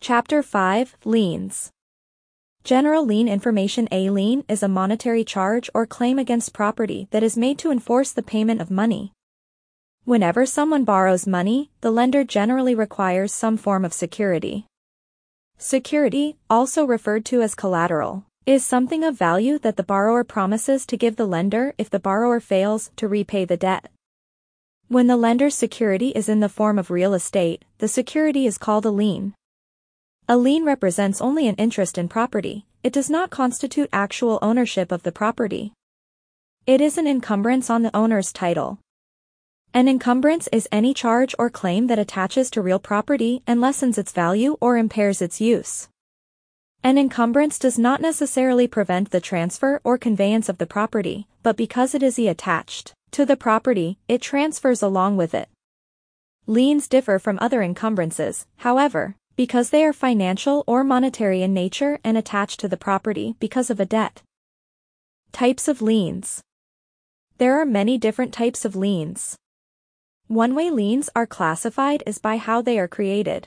Chapter 5, Liens. General lien information. A lien is a monetary charge or claim against property that is made to enforce the payment of money. Whenever someone borrows money, the lender generally requires some form of security. Security, also referred to as collateral, is something of value that the borrower promises to give the lender if the borrower fails to repay the debt. When the lender's security is in the form of real estate, the security is called a lien. A lien represents only an interest in property. It does not constitute actual ownership of the property. It is an encumbrance on the owner's title. An encumbrance is any charge or claim that attaches to real property and lessens its value or impairs its use. An encumbrance does not necessarily prevent the transfer or conveyance of the property, but because it is attached to the property, it transfers along with it. Liens differ from other encumbrances, however, because they are financial or monetary in nature and attached to the property because of a debt. Types of liens. There are many different types of liens. One-way liens are classified as by how they are created.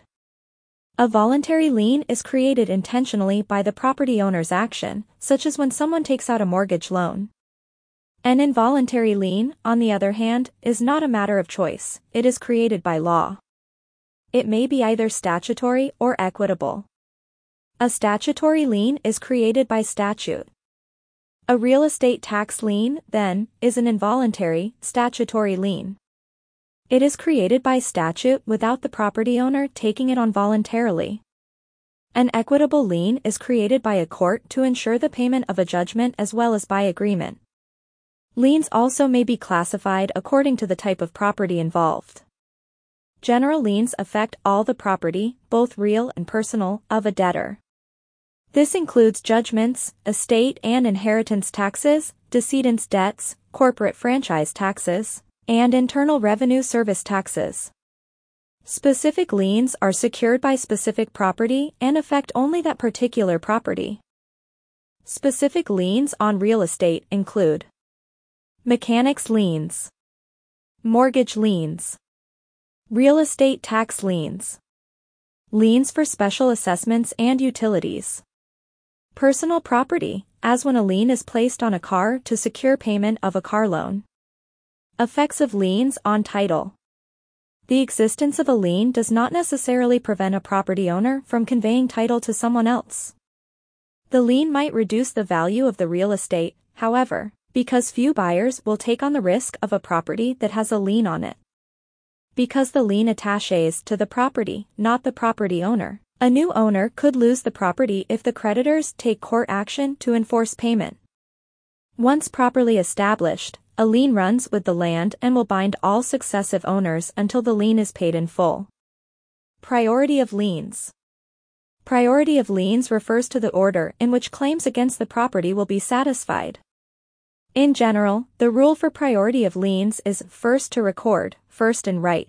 A voluntary lien is created intentionally by the property owner's action, such as when someone takes out a mortgage loan. An involuntary lien, on the other hand, is not a matter of choice, it is created by law. It may be either statutory or equitable. A statutory lien is created by statute. A real estate tax lien, then, is an involuntary, statutory lien. It is created by statute without the property owner taking it on voluntarily. An equitable lien is created by a court to ensure the payment of a judgment as well as by agreement. Liens also may be classified according to the type of property involved. General liens affect all the property, both real and personal, of a debtor. This includes judgments, estate and inheritance taxes, decedent's debts, corporate franchise taxes, and Internal Revenue Service taxes. Specific liens are secured by specific property and affect only that particular property. Specific liens on real estate include mechanics liens, mortgage liens, real estate tax liens, liens for special assessments and utilities, personal property, as when a lien is placed on a car to secure payment of a car loan. Effects of liens on title. The existence of a lien does not necessarily prevent a property owner from conveying title to someone else. The lien might reduce the value of the real estate, however, because few buyers will take on the risk of a property that has a lien on it. Because the lien attaches to the property, not the property owner, a new owner could lose the property if the creditors take court action to enforce payment. Once properly established, a lien runs with the land and will bind all successive owners until the lien is paid in full. Priority of liens. Priority of liens refers to the order in which claims against the property will be satisfied. In general, the rule for priority of liens is first to record, first in right.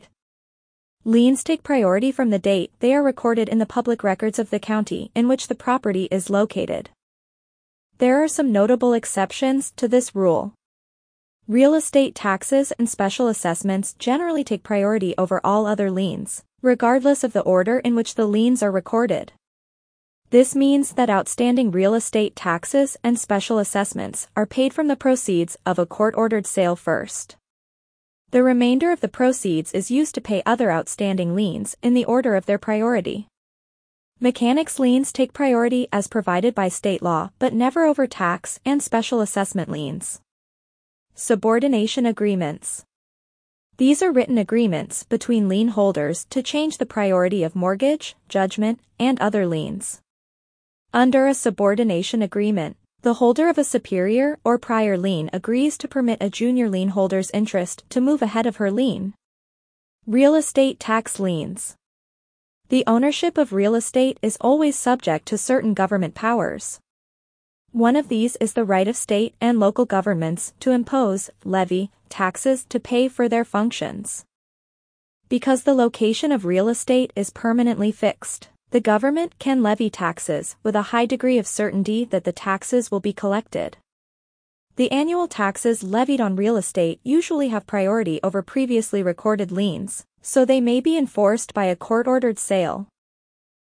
Liens take priority from the date they are recorded in the public records of the county in which the property is located. There are some notable exceptions to this rule. Real estate taxes and special assessments generally take priority over all other liens, regardless of the order in which the liens are recorded. This means that outstanding real estate taxes and special assessments are paid from the proceeds of a court-ordered sale first. The remainder of the proceeds is used to pay other outstanding liens in the order of their priority. Mechanics liens take priority as provided by state law but never over tax and special assessment liens. Subordination agreements. These are written agreements between lien holders to change the priority of mortgage, judgment, and other liens. Under a subordination agreement, the holder of a superior or prior lien agrees to permit a junior lien holder's interest to move ahead of her lien. Real estate tax liens. The ownership of real estate is always subject to certain government powers. One of these is the right of state and local governments to impose, levy, taxes to pay for their functions. Because the location of real estate is permanently fixed, the government can levy taxes with a high degree of certainty that the taxes will be collected. The annual taxes levied on real estate usually have priority over previously recorded liens, so they may be enforced by a court-ordered sale.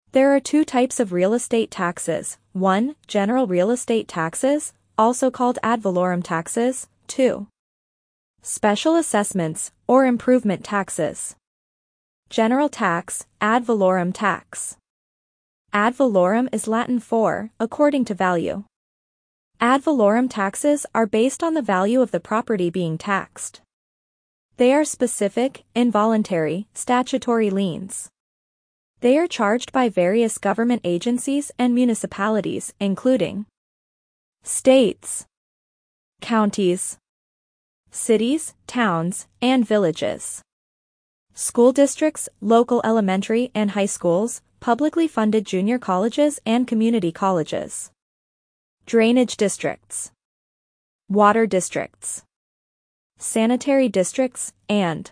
There are two types of real estate taxes. 1. General real estate taxes, also called ad valorem taxes. 2. Special assessments, or improvement taxes. General tax, ad valorem tax. Ad valorem is Latin for, according to value. Ad valorem taxes are based on the value of the property being taxed. They are specific, involuntary, statutory liens. They are charged by various government agencies and municipalities, including states, counties, cities, towns, and villages, school districts, local elementary and high schools, publicly funded junior colleges and community colleges, drainage districts, water districts, sanitary districts, and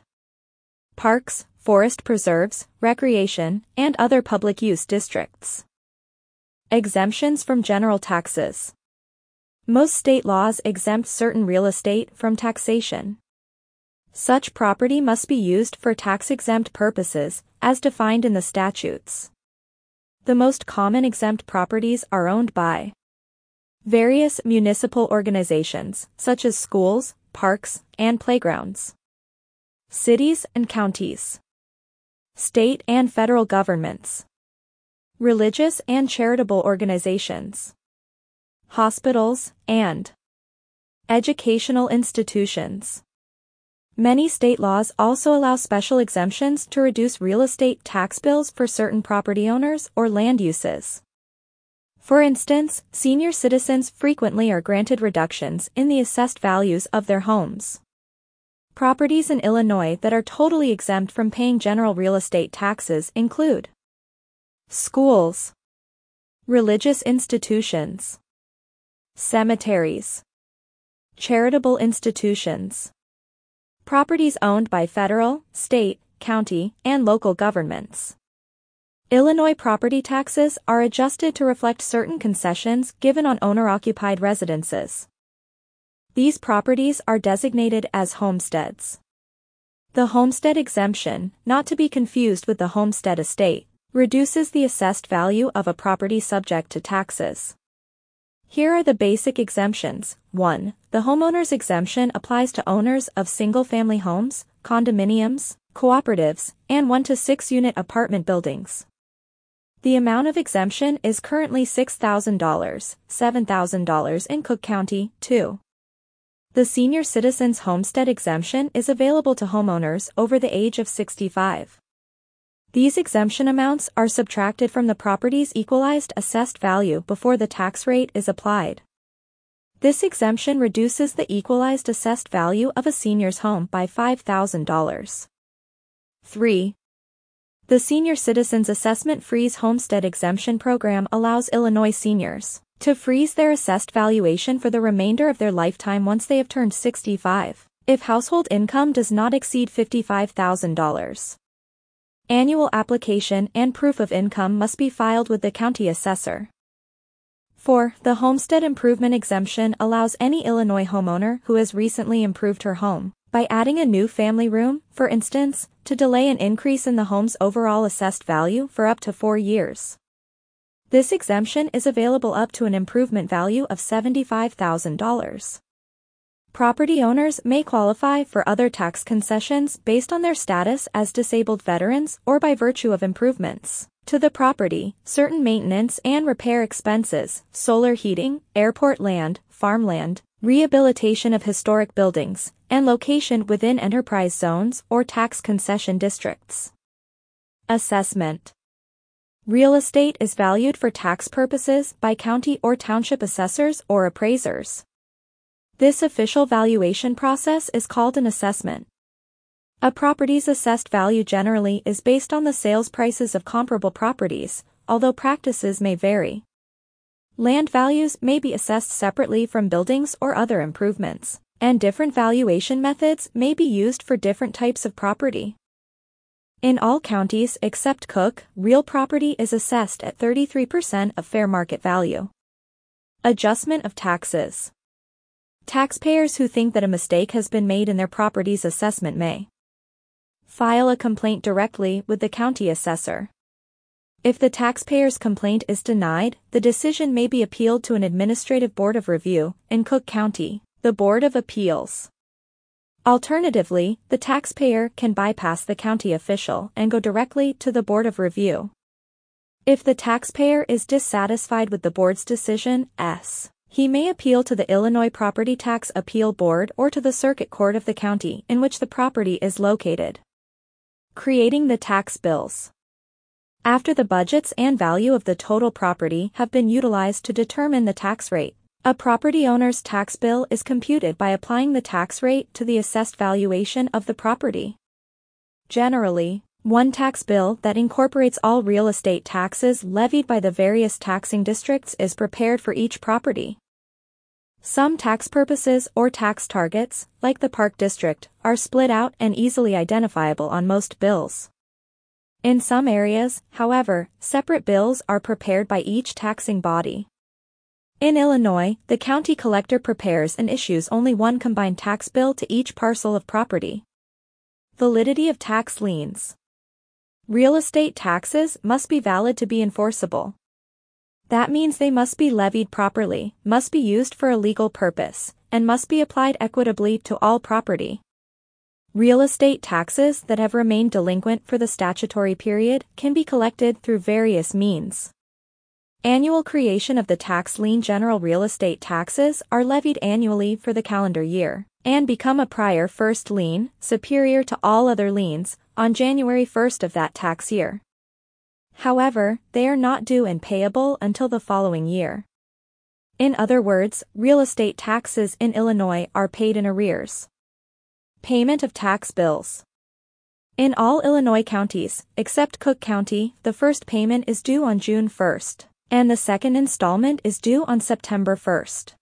parks, forest preserves, recreation, and other public use districts. Exemptions from general taxes. Most state laws exempt certain real estate from taxation. Such property must be used for tax-exempt purposes, as defined in the statutes. The most common exempt properties are owned by various municipal organizations, such as schools, parks, and playgrounds, cities and counties, state and federal governments, religious and charitable organizations, hospitals, and educational institutions. Many state laws also allow special exemptions to reduce real estate tax bills for certain property owners or land uses. For instance, senior citizens frequently are granted reductions in the assessed values of their homes. Properties in Illinois that are totally exempt from paying general real estate taxes include schools, religious institutions, cemeteries, charitable institutions, properties owned by federal, state, county, and local governments. Illinois property taxes are adjusted to reflect certain concessions given on owner-occupied residences. These properties are designated as homesteads. The homestead exemption, not to be confused with the homestead estate, reduces the assessed value of a property subject to taxes. Here are the basic exemptions. 1. The homeowner's exemption applies to owners of single-family homes, condominiums, cooperatives, and 1 to 6 unit apartment buildings. The amount of exemption is currently $6,000, $7,000 in Cook County. 2. The senior citizens homestead exemption is available to homeowners over the age of 65. These exemption amounts are subtracted from the property's equalized assessed value before the tax rate is applied. This exemption reduces the equalized assessed value of a senior's home by $5,000. 3. The Senior Citizens Assessment Freeze Homestead Exemption Program allows Illinois seniors to freeze their assessed valuation for the remainder of their lifetime once they have turned 65, if household income does not exceed $55,000. Annual application and proof of income must be filed with the county assessor. 4. The Homestead Improvement Exemption allows any Illinois homeowner who has recently improved her home, by adding a new family room, for instance, to delay an increase in the home's overall assessed value for up to 4 years. This exemption is available up to an improvement value of $75,000. Property owners may qualify for other tax concessions based on their status as disabled veterans or by virtue of improvements to the property, certain maintenance and repair expenses, solar heating, airport land, farmland, rehabilitation of historic buildings, and location within enterprise zones or tax concession districts. Assessment. Real estate is valued for tax purposes by county or township assessors or appraisers. This official valuation process is called an assessment. A property's assessed value generally is based on the sales prices of comparable properties, although practices may vary. Land values may be assessed separately from buildings or other improvements, and different valuation methods may be used for different types of property. In all counties except Cook, real property is assessed at 33% of fair market value. Adjustment of taxes. Taxpayers who think that a mistake has been made in their property's assessment may file a complaint directly with the county assessor. If the taxpayer's complaint is denied, the decision may be appealed to an administrative board of review, in Cook County, the Board of Appeals. Alternatively, the taxpayer can bypass the county official and go directly to the Board of Review. If the taxpayer is dissatisfied with the board's decision, he may appeal to the Illinois Property Tax Appeal Board or to the Circuit Court of the county in which the property is located. Creating the tax bills. After the budgets and value of the total property have been utilized to determine the tax rate, a property owner's tax bill is computed by applying the tax rate to the assessed valuation of the property. Generally, one tax bill that incorporates all real estate taxes levied by the various taxing districts is prepared for each property. Some tax purposes or tax targets, like the Park District, are split out and easily identifiable on most bills. In some areas, however, separate bills are prepared by each taxing body. In Illinois, the county collector prepares and issues only one combined tax bill to each parcel of property. Validity of tax liens. Real estate taxes must be valid to be enforceable. That means they must be levied properly, must be used for a legal purpose, and must be applied equitably to all property. Real estate taxes that have remained delinquent for the statutory period can be collected through various means. Annual creation of the tax lien. General real estate taxes are levied annually for the calendar year, and become a prior first lien, superior to all other liens, on January 1st of that tax year. However, they are not due and payable until the following year. In other words, real estate taxes in Illinois are paid in arrears. Payment of tax bills. In all Illinois counties, except Cook County, the first payment is due on June 1st, and the second installment is due on September 1st.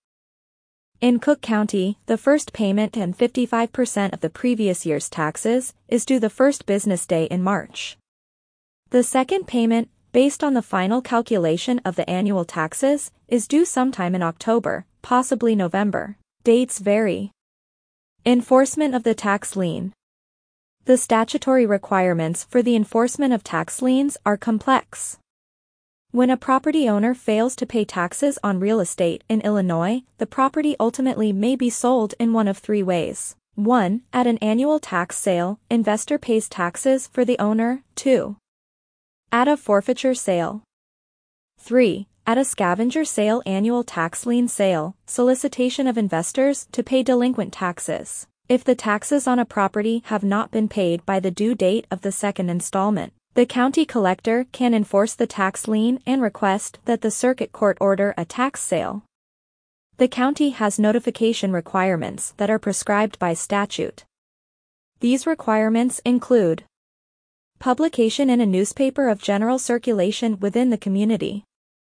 In Cook County, the first payment and 55% of the previous year's taxes is due the first business day in March. The second payment, based on the final calculation of the annual taxes, is due sometime in October, possibly November. Dates vary. Enforcement of the tax lien. The statutory requirements for the enforcement of tax liens are complex. When a property owner fails to pay taxes on real estate in Illinois, the property ultimately may be sold in one of three ways. 1. At an annual tax sale, investor pays taxes for the owner. 2. At a forfeiture sale. 3. At a scavenger sale. Annual tax lien sale, solicitation of investors to pay delinquent taxes, if the taxes on a property have not been paid by the due date of the second installment. The county collector can enforce the tax lien and request that the circuit court order a tax sale. The county has notification requirements that are prescribed by statute. These requirements include publication in a newspaper of general circulation within the community,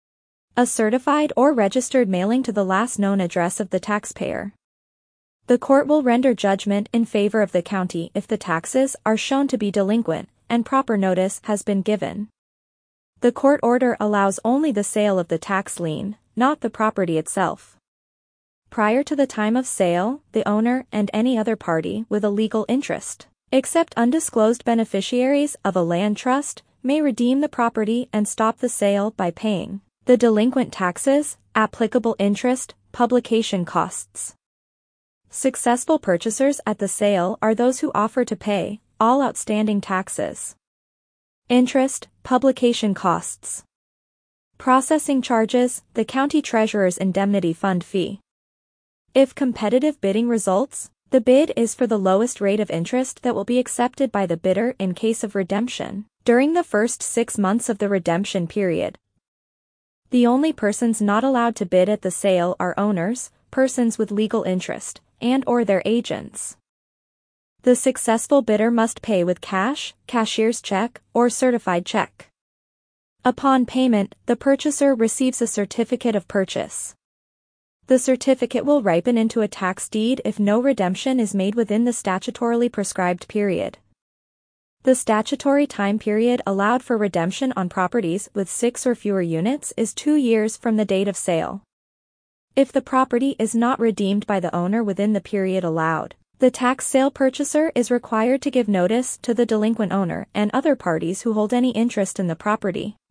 a certified or registered mailing to the last known address of the taxpayer. The court will render judgment in favor of the county if the taxes are shown to be delinquent and proper notice has been given. The court order allows only the sale of the tax lien, not the property itself. Prior to the time of sale, the owner and any other party with a legal interest, except undisclosed beneficiaries of a land trust, may redeem the property and stop the sale by paying the delinquent taxes, applicable interest, publication costs. Successful purchasers at the sale are those who offer to pay all outstanding taxes, interest, publication costs, processing charges, the county treasurer's indemnity fund fee. If competitive bidding results, the bid is for the lowest rate of interest that will be accepted by the bidder in case of redemption. During the first 6 months of the redemption period, the only persons not allowed to bid at the sale are owners, persons with legal interest, and/or their agents. The successful bidder must pay with cash, cashier's check, or certified check. Upon payment, the purchaser receives a certificate of purchase. The certificate will ripen into a tax deed if no redemption is made within the statutorily prescribed period. The statutory time period allowed for redemption on properties with 6 or fewer units is 2 years from the date of sale. If the property is not redeemed by the owner within the period allowed, the tax sale purchaser is required to give notice to the delinquent owner and other parties who hold any interest in the property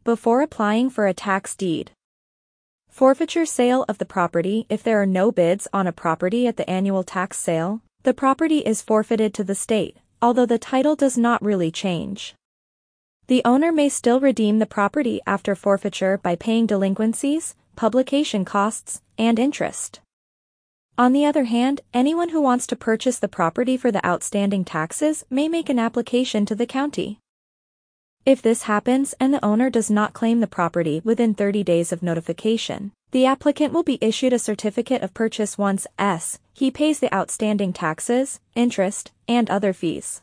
before applying for a tax deed. Forfeiture sale of the property. If there are no bids on a property at the annual tax sale, the property is forfeited to the state, although the title does not really change. The owner may still redeem the property after forfeiture by paying delinquencies, publication costs, and interest. On the other hand, anyone who wants to purchase the property for the outstanding taxes may make an application to the county. If this happens and the owner does not claim the property within 30 days of notification, the applicant will be issued a certificate of purchase once he pays the outstanding taxes, interest, and other fees.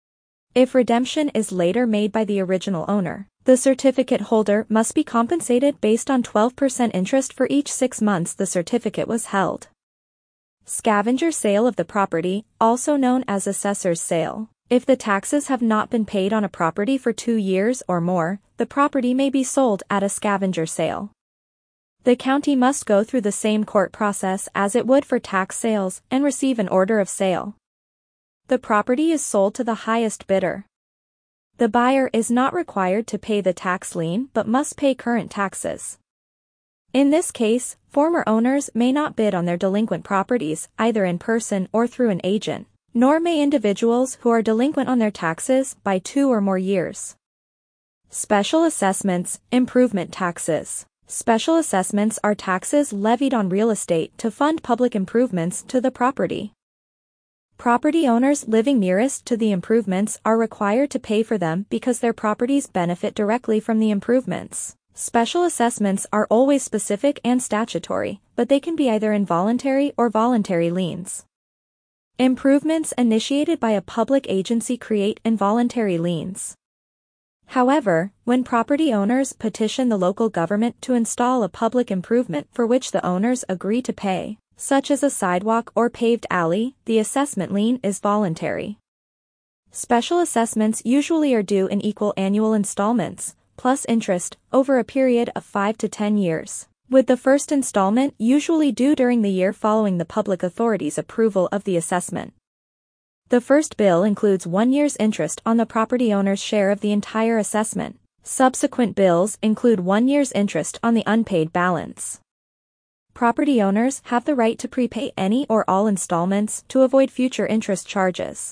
If redemption is later made by the original owner, the certificate holder must be compensated based on 12% interest for each 6 months the certificate was held. Scavenger sale of the property, also known as assessor's sale. If the taxes have not been paid on a property for 2 years or more, the property may be sold at a scavenger sale. The county must go through the same court process as it would for tax sales and receive an order of sale. The property is sold to the highest bidder. The buyer is not required to pay the tax lien but must pay current taxes. In this case, former owners may not bid on their delinquent properties either in person or through an agent, nor may individuals who are delinquent on their taxes by 2 or more years. Special assessments, improvement taxes. Special assessments are taxes levied on real estate to fund public improvements to the property. Property owners living nearest to the improvements are required to pay for them because their properties benefit directly from the improvements. Special assessments are always specific and statutory, but they can be either involuntary or voluntary liens. Improvements initiated by a public agency create involuntary liens. However, when property owners petition the local government to install a public improvement for which the owners agree to pay, such as a sidewalk or paved alley, the assessment lien is voluntary. Special assessments usually are due in equal annual installments, plus interest, over a period of 5 to 10 years, with the first installment usually due during the year following the public authority's approval of the assessment. The first bill includes 1 year's interest on the property owner's share of the entire assessment. Subsequent bills include 1 year's interest on the unpaid balance. Property owners have the right to prepay any or all installments to avoid future interest charges.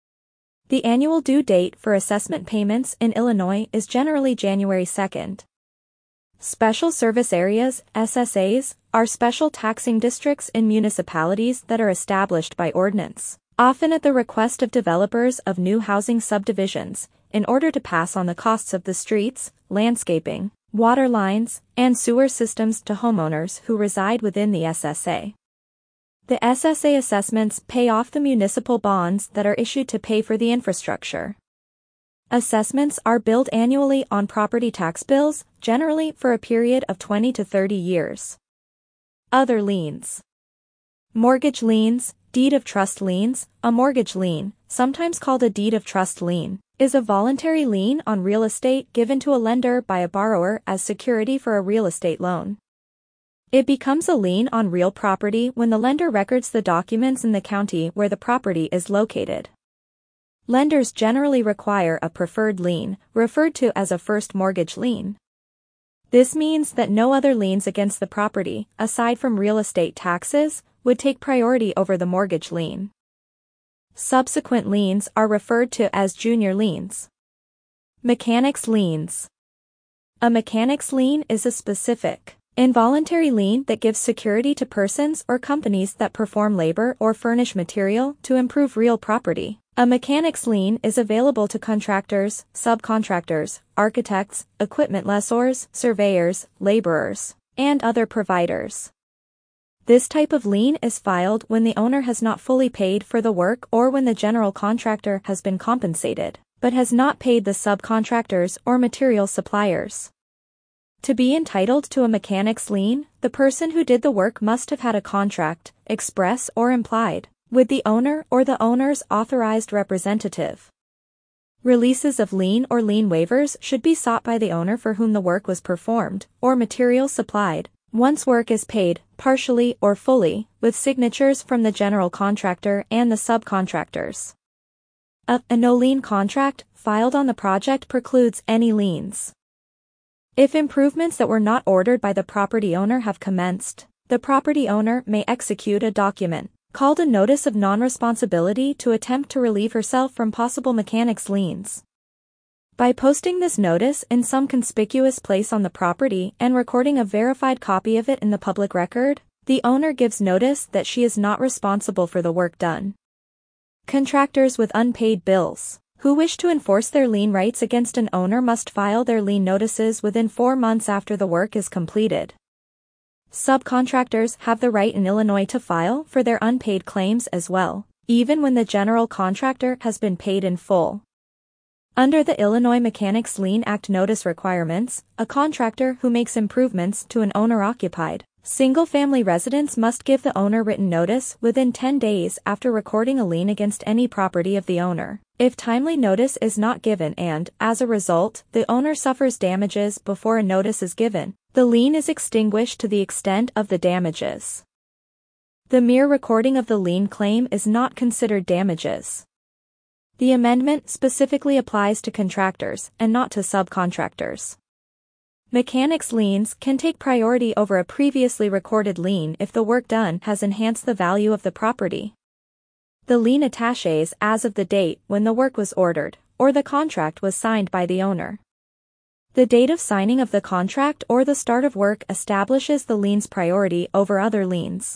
The annual due date for assessment payments in Illinois is generally January 2nd. Special Service Areas, SSAs, are special taxing districts in municipalities that are established by ordinance, often at the request of developers of new housing subdivisions, in order to pass on the costs of the streets, landscaping, water lines, and sewer systems to homeowners who reside within the SSA. The SSA assessments pay off the municipal bonds that are issued to pay for the infrastructure. Assessments are billed annually on property tax bills, generally for a period of 20 to 30 years. Other liens. Mortgage liens, deed of trust liens. A mortgage lien, sometimes called a deed of trust lien, is a voluntary lien on real estate given to a lender by a borrower as security for a real estate loan. It becomes a lien on real property when the lender records the documents in the county where the property is located. Lenders generally require a preferred lien, referred to as a first mortgage lien. This means that no other liens against the property, aside from real estate taxes, would take priority over the mortgage lien. Subsequent liens are referred to as junior liens. Mechanics liens. A mechanics lien is a specific, involuntary lien that gives security to persons or companies that perform labor or furnish material to improve real property. A mechanics lien is available to contractors, subcontractors, architects, equipment lessors, surveyors, laborers, and other providers. This type of lien is filed when the owner has not fully paid for the work or when the general contractor has been compensated, but has not paid the subcontractors or material suppliers. To be entitled to a mechanics lien, the person who did the work must have had a contract, express or implied, with the owner or the owner's authorized representative. Releases of lien or lien waivers should be sought by the owner for whom the work was performed, or material supplied, once work is paid, partially or fully, with signatures from the general contractor and the subcontractors. A no-lien contract filed on the project precludes any liens. If improvements that were not ordered by the property owner have commenced, the property owner may execute a document called a notice of non-responsibility to attempt to relieve herself from possible mechanics liens. By posting this notice in some conspicuous place on the property and recording a verified copy of it in the public record, the owner gives notice that she is not responsible for the work done. Contractors with unpaid bills who wish to enforce their lien rights against an owner must file their lien notices within 4 months after the work is completed. Subcontractors have the right in Illinois to file for their unpaid claims as well, even when the general contractor has been paid in full. Under the Illinois Mechanics Lien Act notice requirements, a contractor who makes improvements to an owner-occupied single-family residence must give the owner written notice within 10 days after recording a lien against any property of the owner. If timely notice is not given and, as a result, the owner suffers damages before a notice is given, the lien is extinguished to the extent of the damages. The mere recording of the lien claim is not considered damages. The amendment specifically applies to contractors and not to subcontractors. Mechanics liens can take priority over a previously recorded lien if the work done has enhanced the value of the property. The lien attaches as of the date when the work was ordered, or the contract was signed by the owner. The date of signing of the contract or the start of work establishes the lien's priority over other liens.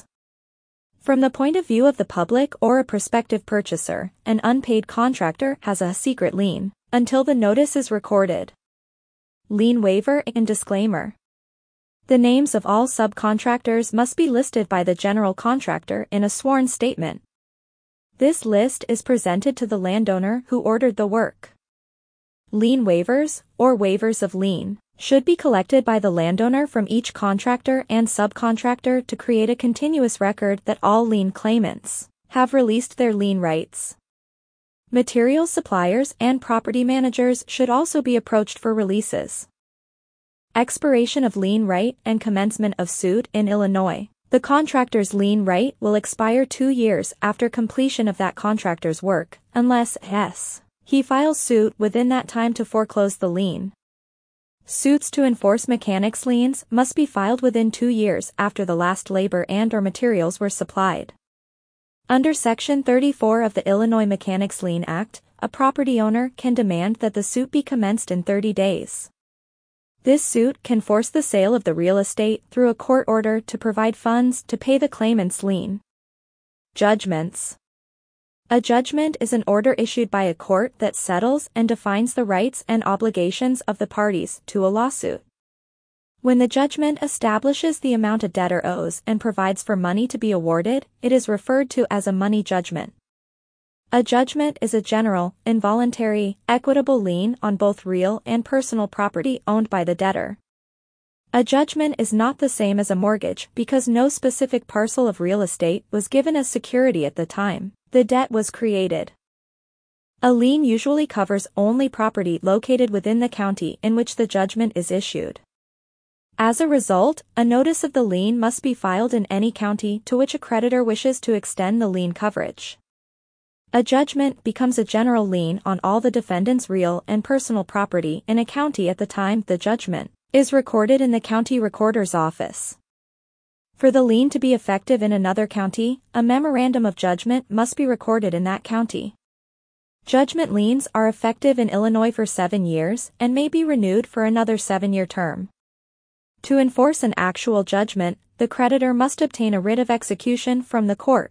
From the point of view of the public or a prospective purchaser, an unpaid contractor has a secret lien until the notice is recorded. Lien waiver and disclaimer. The names of all subcontractors must be listed by the general contractor in a sworn statement. This list is presented to the landowner who ordered the work. Lien waivers, or waivers of lien, should be collected by the landowner from each contractor and subcontractor to create a continuous record that all lien claimants have released their lien rights. Materials suppliers and property managers should also be approached for releases. Expiration of lien right and commencement of suit in Illinois. The contractor's lien right will expire 2 years after completion of that contractor's work, unless he files suit within that time to foreclose the lien. Suits to enforce mechanics liens must be filed within 2 years after the last labor and/or materials were supplied. Under Section 34 of the Illinois Mechanics Lien Act, a property owner can demand that the suit be commenced in 30 days. This suit can force the sale of the real estate through a court order to provide funds to pay the claimant's lien. Judgments. A judgment is an order issued by a court that settles and defines the rights and obligations of the parties to a lawsuit. When the judgment establishes the amount a debtor owes and provides for money to be awarded, it is referred to as a money judgment. A judgment is a general, involuntary, equitable lien on both real and personal property owned by the debtor. A judgment is not the same as a mortgage because no specific parcel of real estate was given as security at the time the debt was created. A lien usually covers only property located within the county in which the judgment is issued. As a result, a notice of the lien must be filed in any county to which a creditor wishes to extend the lien coverage. A judgment becomes a general lien on all the defendant's real and personal property in a county at the time the judgment is recorded in the county recorder's office. For the lien to be effective in another county, a memorandum of judgment must be recorded in that county. Judgment liens are effective in Illinois for 7 years and may be renewed for another 7-year term. To enforce an actual judgment, the creditor must obtain a writ of execution from the court.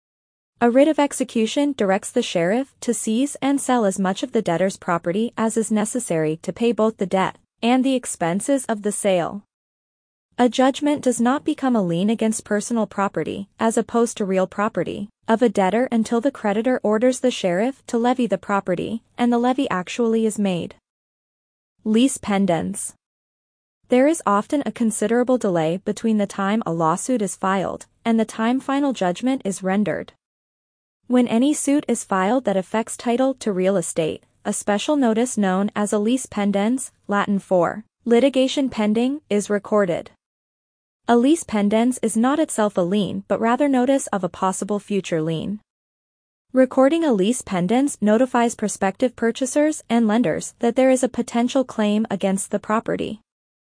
A writ of execution directs the sheriff to seize and sell as much of the debtor's property as is necessary to pay both the debt and the expenses of the sale. A judgment does not become a lien against personal property, as opposed to real property, of a debtor until the creditor orders the sheriff to levy the property, and the levy actually is made. Lease pendens. There is often a considerable delay between the time a lawsuit is filed and the time final judgment is rendered. When any suit is filed that affects title to real estate, a special notice known as a lease pendens, Latin for litigation pending, is recorded. A lease pendens is not itself a lien but rather notice of a possible future lien. Recording a lease pendens notifies prospective purchasers and lenders that there is a potential claim against the property.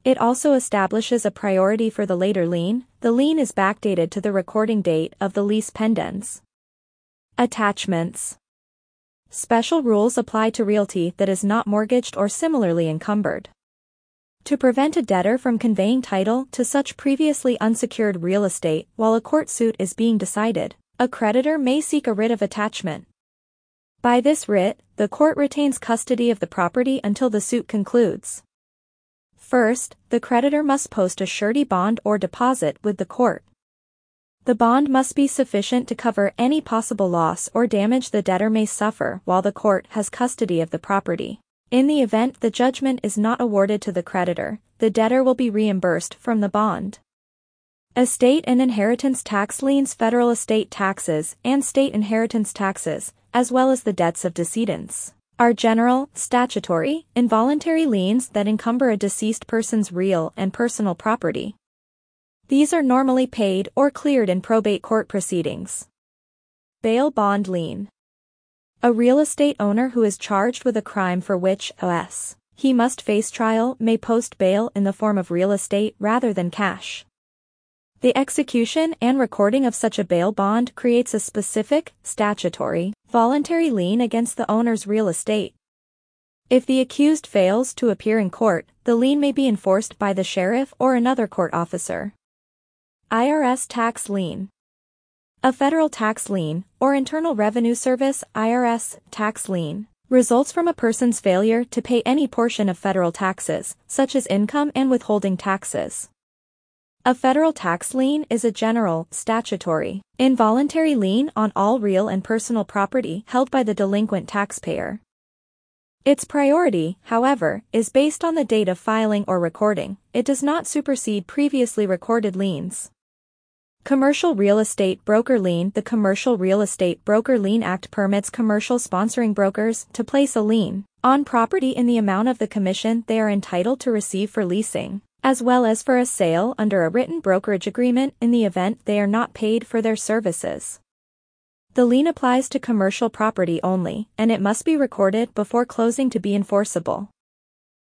It also establishes a priority for the later lien. The lien is backdated to the recording date of the lease pendens. Attachments. Special rules apply to realty that is not mortgaged or similarly encumbered. To prevent a debtor from conveying title to such previously unsecured real estate while a court suit is being decided, a creditor may seek a writ of attachment. By this writ, the court retains custody of the property until the suit concludes. First, the creditor must post a surety bond or deposit with the court. The bond must be sufficient to cover any possible loss or damage the debtor may suffer while the court has custody of the property. In the event the judgment is not awarded to the creditor, the debtor will be reimbursed from the bond. Estate and inheritance tax liens, federal estate taxes, and state inheritance taxes, as well as the debts of decedents, are general, statutory, involuntary liens that encumber a deceased person's real and personal property. These are normally paid or cleared in probate court proceedings. Bail bond lien. A real estate owner who is charged with a crime for which he must face trial may post bail in the form of real estate rather than cash. The execution and recording of such a bail bond creates a specific, statutory, voluntary lien against the owner's real estate. If the accused fails to appear in court, the lien may be enforced by the sheriff or another court officer. IRS tax lien. A federal tax lien, or Internal Revenue Service (IRS) tax lien, results from a person's failure to pay any portion of federal taxes, such as income and withholding taxes. A federal tax lien is a general, statutory, involuntary lien on all real and personal property held by the delinquent taxpayer. Its priority, however, is based on the date of filing or recording. It does not supersede previously recorded liens. Commercial Real Estate Broker Lien. The Commercial Real Estate Broker Lien Act permits commercial sponsoring brokers to place a lien on property in the amount of the commission they are entitled to receive for leasing, as well as for a sale under a written brokerage agreement in the event they are not paid for their services. The lien applies to commercial property only, and it must be recorded before closing to be enforceable.